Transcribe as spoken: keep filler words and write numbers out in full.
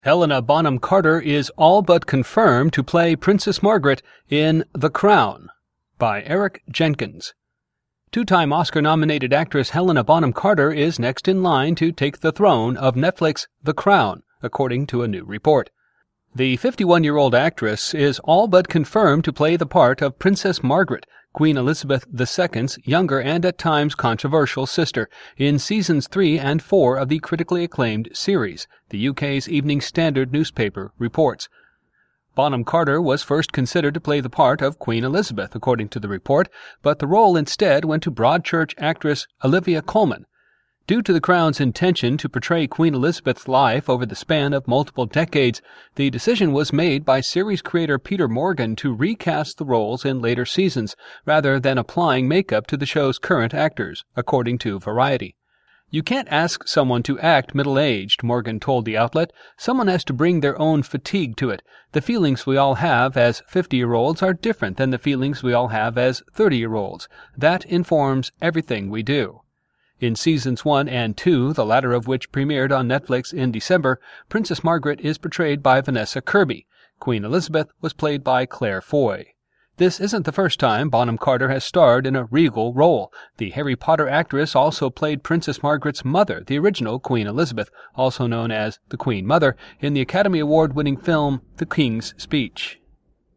Helena Bonham Carter is all but confirmed to play Princess Margaret in The Crown by Eric Jenkins. Two-time Oscar-nominated actress Helena Bonham Carter is next in line to take the throne of Netflix The Crown, according to a new report. The fifty-one-year-old actress is all but confirmed to play the part of Princess Margaret, Queen Elizabeth the Second's younger and at times controversial sister, in seasons three and four of the critically acclaimed series, the U K's Evening Standard newspaper reports. Bonham Carter was first considered to play the part of Queen Elizabeth, according to the report, but the role instead went to Broadchurch actress Olivia Colman. Due to the Crown's intention to portray Queen Elizabeth's life over the span of multiple decades, the decision was made by series creator Peter Morgan to recast the roles in later seasons, rather than applying makeup to the show's current actors, according to Variety. "You can't ask someone to act middle-aged," Morgan told the outlet. "Someone has to bring their own fatigue to it. The feelings we all have as fifty-year-olds are different than the feelings we all have as thirty-year-olds. That informs everything we do." In seasons one and two, the latter of which premiered on Netflix in December, Princess Margaret is portrayed by Vanessa Kirby. Queen Elizabeth was played by Claire Foy. This isn't the first time Bonham Carter has starred in a regal role. The Harry Potter actress also played Princess Margaret's mother, the original Queen Elizabeth, also known as the Queen Mother, in the Academy Award-winning film The King's Speech.